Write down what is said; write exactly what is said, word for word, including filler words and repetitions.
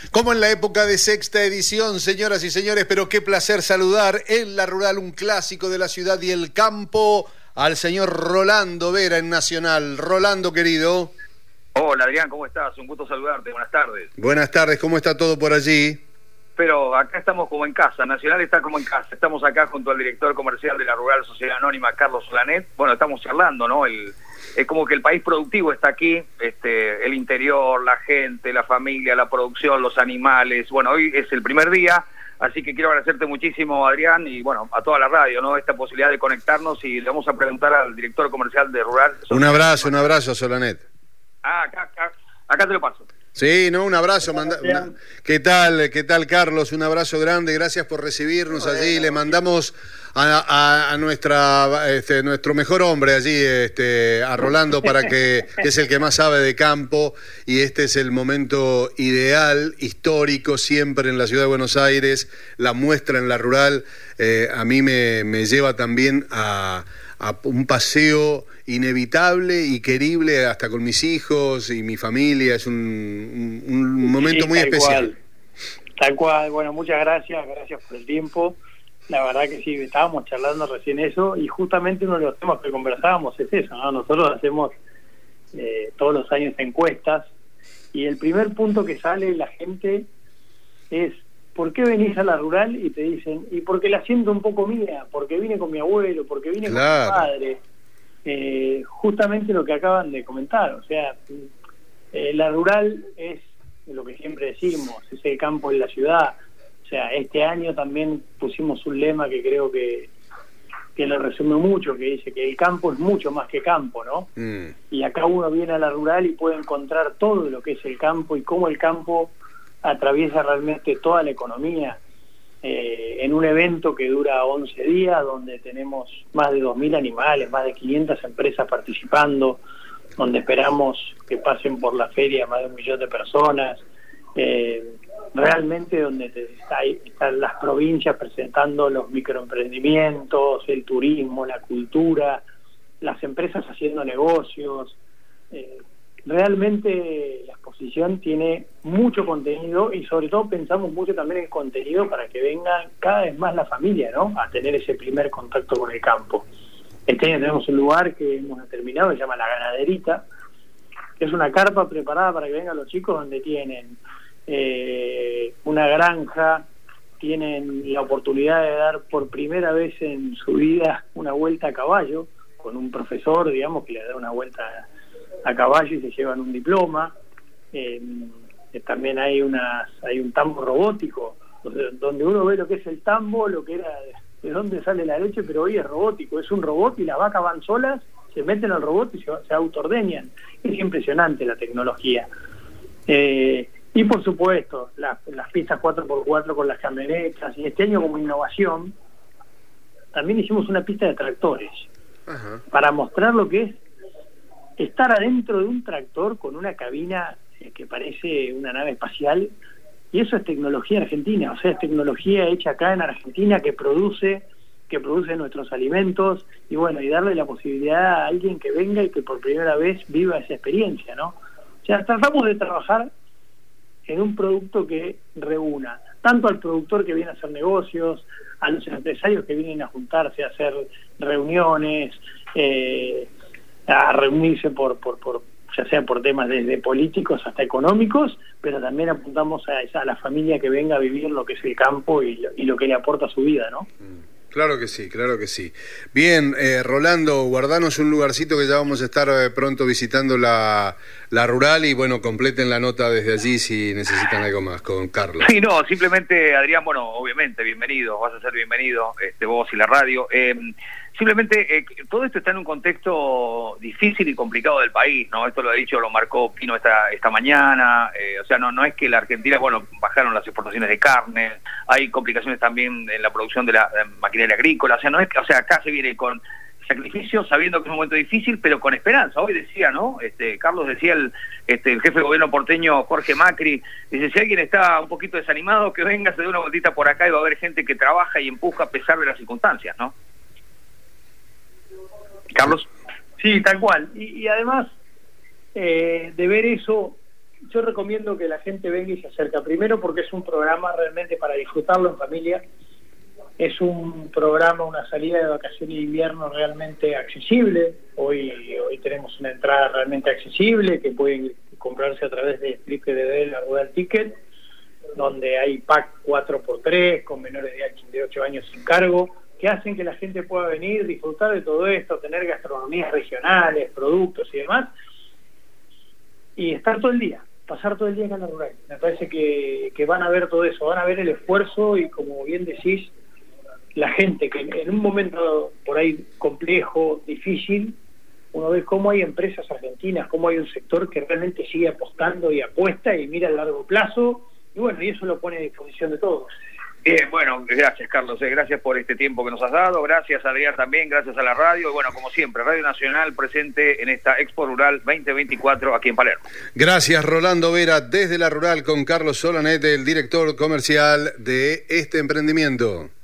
Como en la época de sexta edición, señoras y señores, pero qué placer saludar en La Rural, un clásico de la ciudad y el campo, al señor Rolando Vera en Nacional. Rolando, querido. Hola, Adrián, ¿cómo estás? Un gusto saludarte, buenas tardes. Buenas tardes, ¿cómo está todo por allí? Pero acá estamos como en casa, Nacional está como en casa. Estamos acá junto al director comercial de La Rural Sociedad Anónima, Carlos Solanet. Bueno, estamos charlando, ¿no? El, es como que el país productivo está aquí, este, el interior, la gente, la familia, la producción, los animales. Bueno, hoy es el primer día, así que quiero agradecerte muchísimo, Adrián, y bueno, a toda la radio, ¿no? Esta posibilidad de conectarnos, y le vamos a preguntar al director comercial de Rural Sociedad Un abrazo, un abrazo, Solanet. Ah, acá, acá, acá te lo paso. Sí, no, un abrazo. Manda, una, ¿Qué tal, qué tal, Carlos? Un abrazo grande, gracias por recibirnos bueno, allí. Le mandamos a, a, a nuestra, este, nuestro mejor hombre allí, este, a Rolando, para que, que es el que más sabe de campo, y este es el momento ideal, histórico, siempre en la ciudad de Buenos Aires, la muestra en La Rural, eh, a mí me, me lleva también a... a un paseo inevitable y querible hasta con mis hijos y mi familia. Es un, un, un momento sí, muy especial. Cual. Tal cual, bueno, muchas gracias, gracias por el tiempo. La verdad que sí, estábamos charlando recién eso, y justamente uno de los temas que conversábamos es eso, ¿no? Nosotros hacemos eh, todos los años encuestas, y el primer punto que sale la gente es: ¿por qué venís a La Rural? Y te dicen, y porque la siento un poco mía, porque vine con mi abuelo, porque vine claro. con mi padre. Eh, justamente lo que acaban de comentar, o sea, eh, La Rural es lo que siempre decimos, es el campo en la ciudad. O sea, este año también pusimos un lema que creo que, que lo resume mucho, que dice que el campo es mucho más que campo, ¿no? Mm. Y acá uno viene a La Rural y puede encontrar todo lo que es el campo y cómo el campo atraviesa realmente toda la economía, eh, en un evento que dura once días, donde tenemos más de dos mil animales, más de quinientas empresas participando, donde esperamos que pasen por la feria más de un millón de personas, eh, realmente donde te, está, están las provincias presentando los microemprendimientos, el turismo, la cultura, las empresas haciendo negocios. eh, Realmente la exposición tiene mucho contenido, y sobre todo pensamos mucho también en contenido para que vengan cada vez más la familia, ¿no?, a tener ese primer contacto con el campo. Este año tenemos un lugar que hemos terminado, que se llama La Ganaderita, que es una carpa preparada para que vengan los chicos, donde tienen eh, una granja, tienen la oportunidad de dar por primera vez en su vida una vuelta a caballo, con un profesor, digamos, que le da una vuelta a caballo y se llevan un diploma. Eh, también hay unas hay un tambo robótico, donde uno ve lo que es el tambo, lo que era de dónde sale la leche, pero hoy es robótico, es un robot y las vacas van solas, se meten al robot y se, se autoordeñan. Es impresionante la tecnología. Eh, y por supuesto, la, las pistas cuatro por cuatro con las camionetas, y este año como innovación también hicimos una pista de tractores. Ajá. Para mostrar lo que es estar adentro de un tractor con una cabina eh, que parece una nave espacial, y eso es tecnología argentina, o sea, es tecnología hecha acá en Argentina, que produce que produce nuestros alimentos, y bueno, y darle la posibilidad a alguien que venga y que por primera vez viva esa experiencia, ¿no? O sea, tratamos de trabajar en un producto que reúna tanto al productor que viene a hacer negocios, a los empresarios que vienen a juntarse, a hacer reuniones, eh, a reunirse por, por, por ya sea por temas desde políticos hasta económicos, pero también apuntamos a, esa, a la familia que venga a vivir lo que es el campo y lo, y lo que le aporta a su vida, ¿no? Claro que sí, claro que sí. Bien, eh, Rolando, guardanos un lugarcito que ya vamos a estar eh, pronto visitando la, la Rural, y bueno, completen la nota desde allí si necesitan algo más con Carlos. Sí, no, simplemente, Adrián, bueno, obviamente, bienvenido, vas a ser bienvenido, este, vos y la radio. Eh, simplemente, eh, todo esto está en un contexto difícil y complicado del país, ¿no? Esto lo ha dicho, lo marcó Pino esta, esta mañana, eh, o sea, no, no es que la Argentina, bueno, bajaron las exportaciones de carne, hay complicaciones también en la producción de la de maquinaria agrícola, o sea, no es que, o sea, acá se viene con sacrificio, sabiendo que es un momento difícil, pero con esperanza. Hoy decía, ¿no? Este, Carlos decía, el, este, el jefe de gobierno porteño, Jorge Macri, dice, si alguien está un poquito desanimado, que venga, se dé una vueltita por acá, y va a haber gente que trabaja y empuja a pesar de las circunstancias, ¿no? Carlos. Sí, tal cual. Y, y además, eh, de ver eso, yo recomiendo que la gente venga y se acerque. Primero porque es un programa realmente para disfrutarlo en familia. Es un programa, una salida de vacaciones de invierno realmente accesible. Hoy hoy tenemos una entrada realmente accesible que pueden comprarse a través de doble u doble u doble u punto la rural ticket, donde hay pack cuatro por tres con menores de ocho años sin cargo, que hacen que la gente pueda venir, disfrutar de todo esto, tener gastronomías regionales, productos y demás, y estar todo el día, pasar todo el día acá en la rural. Me parece que, que van a ver todo eso, van a ver el esfuerzo y, como bien decís, la gente que en un momento por ahí complejo, difícil, uno ve cómo hay empresas argentinas, cómo hay un sector que realmente sigue apostando y apuesta y mira a largo plazo, y bueno, y eso lo pone a disposición de todos. Bien, bueno, gracias Carlos, eh, gracias por este tiempo que nos has dado, gracias Adrián también, gracias a la radio, y bueno, como siempre, Radio Nacional presente en esta Expo Rural veinte veinticuatro aquí en Palermo. Gracias Rolando Vera, desde la Rural con Carlos Solanet, el director comercial de este emprendimiento.